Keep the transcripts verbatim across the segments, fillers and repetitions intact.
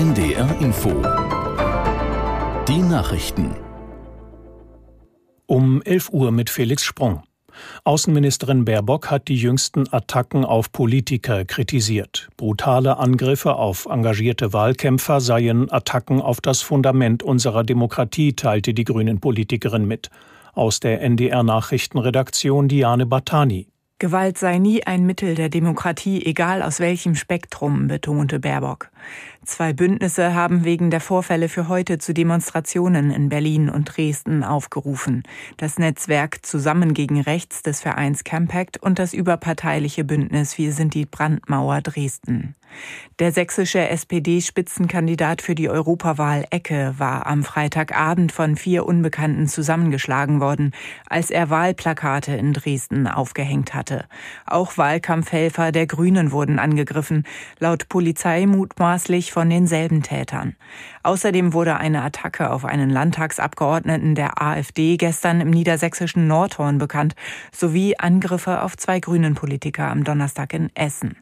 N D R Info. Die Nachrichten. Um elf Uhr mit Felix Sprung. Außenministerin Baerbock hat die jüngsten Attacken auf Politiker kritisiert. Brutale Angriffe auf engagierte Wahlkämpfer seien Attacken auf das Fundament unserer Demokratie, teilte die Grünen-Politikerin mit. Aus der N D R-Nachrichtenredaktion Diane Bartani. Gewalt sei nie ein Mittel der Demokratie, egal aus welchem Spektrum, betonte Baerbock. Zwei Bündnisse haben wegen der Vorfälle für heute zu Demonstrationen in Berlin und Dresden aufgerufen. Das Netzwerk Zusammen gegen Rechts des Vereins Campact und das überparteiliche Bündnis Wir sind die Brandmauer Dresden. Der sächsische S P D-Spitzenkandidat für die Europawahl Ecke war am Freitagabend von vier Unbekannten zusammengeschlagen worden, als er Wahlplakate in Dresden aufgehängt hatte. Auch Wahlkampfhelfer der Grünen wurden angegriffen, laut Polizei mutmaßlich von denselben Tätern. Außerdem wurde eine Attacke auf einen Landtagsabgeordneten der AfD gestern im niedersächsischen Nordhorn bekannt, sowie Angriffe auf zwei Grünen-Politiker am Donnerstag in Essen.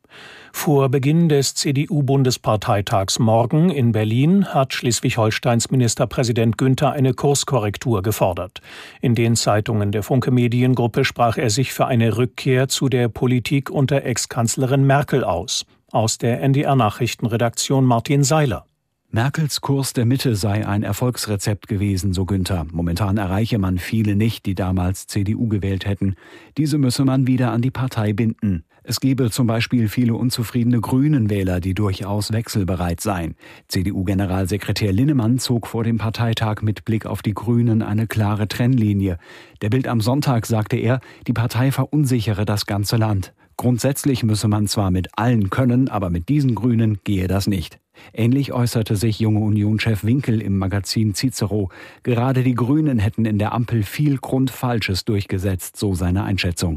Vor Beginn des C D U-Bundesparteitags morgen in Berlin hat Schleswig-Holsteins Ministerpräsident Günther eine Kurskorrektur gefordert. In den Zeitungen der Funke Mediengruppe sprach er sich für eine Rückkehr zu der Politik unter Ex-Kanzlerin Merkel aus. Aus der N D R-Nachrichtenredaktion Martin Seiler. Merkels Kurs der Mitte sei ein Erfolgsrezept gewesen, so Günther. Momentan erreiche man viele nicht, die damals C D U gewählt hätten. Diese müsse man wieder an die Partei binden. Es gebe zum Beispiel viele unzufriedene Grünen-Wähler, die durchaus wechselbereit seien. C D U-Generalsekretär Linnemann zog vor dem Parteitag mit Blick auf die Grünen eine klare Trennlinie. Der Bild am Sonntag sagte er, die Partei verunsichere das ganze Land. Grundsätzlich müsse man zwar mit allen können, aber mit diesen Grünen gehe das nicht. Ähnlich äußerte sich Junge Union-Chef Winkel im Magazin Cicero. Gerade die Grünen hätten in der Ampel viel Grundfalsches durchgesetzt, so seine Einschätzung.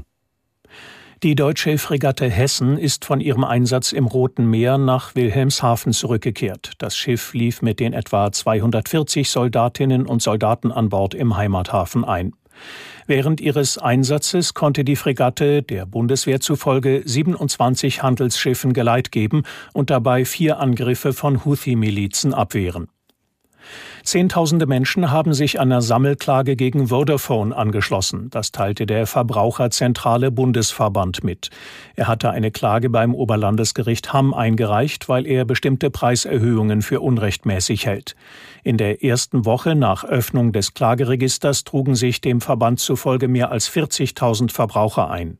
Die deutsche Fregatte Hessen ist von ihrem Einsatz im Roten Meer nach Wilhelmshaven zurückgekehrt. Das Schiff lief mit den etwa zweihundertvierzig Soldatinnen und Soldaten an Bord im Heimathafen ein. Während ihres Einsatzes konnte die Fregatte der Bundeswehr zufolge siebenundzwanzig Handelsschiffen Geleit geben und dabei vier Angriffe von Houthi-Milizen abwehren. Zehntausende Menschen haben sich einer Sammelklage gegen Vodafone angeschlossen. Das teilte der Verbraucherzentrale Bundesverband mit. Er hatte eine Klage beim Oberlandesgericht Hamm eingereicht, weil er bestimmte Preiserhöhungen für unrechtmäßig hält. In der ersten Woche nach Öffnung des Klageregisters trugen sich dem Verband zufolge mehr als vierzigtausend Verbraucher ein.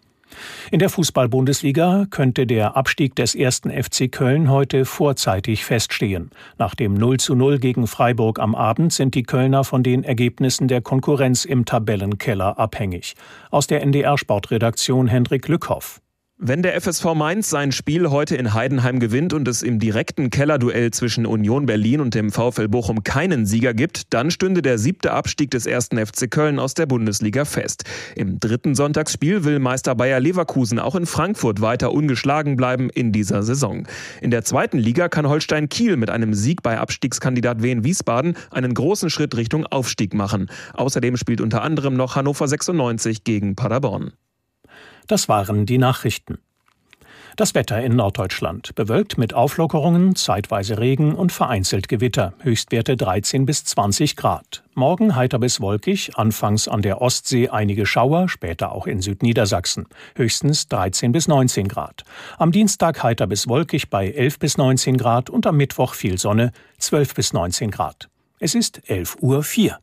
In der Fußball-Bundesliga könnte der Abstieg des ersten F C Köln heute vorzeitig feststehen. Nach dem null zu null gegen Freiburg am Abend sind die Kölner von den Ergebnissen der Konkurrenz im Tabellenkeller abhängig. Aus der N D R-Sportredaktion Hendrik Lückhoff. Wenn der F S V Mainz sein Spiel heute in Heidenheim gewinnt und es im direkten Kellerduell zwischen Union Berlin und dem VfL Bochum keinen Sieger gibt, dann stünde der siebte Abstieg des ersten F C Köln aus der Bundesliga fest. Im dritten Sonntagsspiel will Meister Bayer Leverkusen auch in Frankfurt weiter ungeschlagen bleiben in dieser Saison. In der zweiten Liga kann Holstein Kiel mit einem Sieg bei Abstiegskandidat Wien Wiesbaden einen großen Schritt Richtung Aufstieg machen. Außerdem spielt unter anderem noch Hannover sechsundneunzig gegen Paderborn. Das waren die Nachrichten. Das Wetter in Norddeutschland. Bewölkt mit Auflockerungen, zeitweise Regen und vereinzelt Gewitter. Höchstwerte dreizehn bis zwanzig Grad. Morgen heiter bis wolkig, anfangs an der Ostsee einige Schauer, später auch in Südniedersachsen. Höchstens dreizehn bis neunzehn Grad. Am Dienstag heiter bis wolkig bei elf bis neunzehn Grad und am Mittwoch viel Sonne, zwölf bis neunzehn Grad. Es ist elf Uhr vier.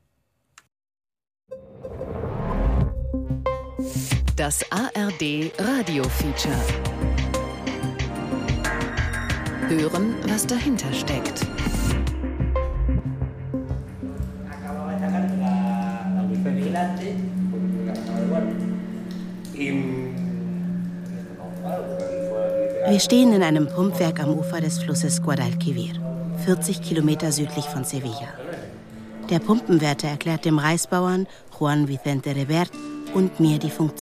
Das A R D Radio-Feature. Hören, was dahinter steckt. Wir stehen in einem Pumpwerk am Ufer des Flusses Guadalquivir, vierzig Kilometer südlich von Sevilla. Der Pumpenwärter erklärt dem Reisbauern Juan Vicente Revert und mir die Funktion.